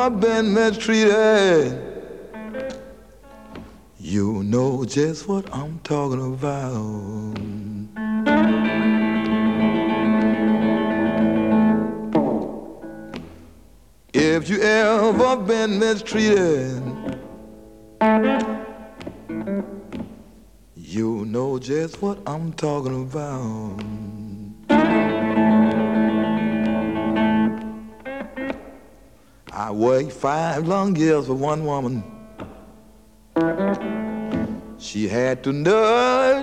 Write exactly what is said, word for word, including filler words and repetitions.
ever been mistreated, you know just what I'm talking about. If you ever been mistreated, you know just what I'm talking about. I worked five long years for one woman. She had to nerve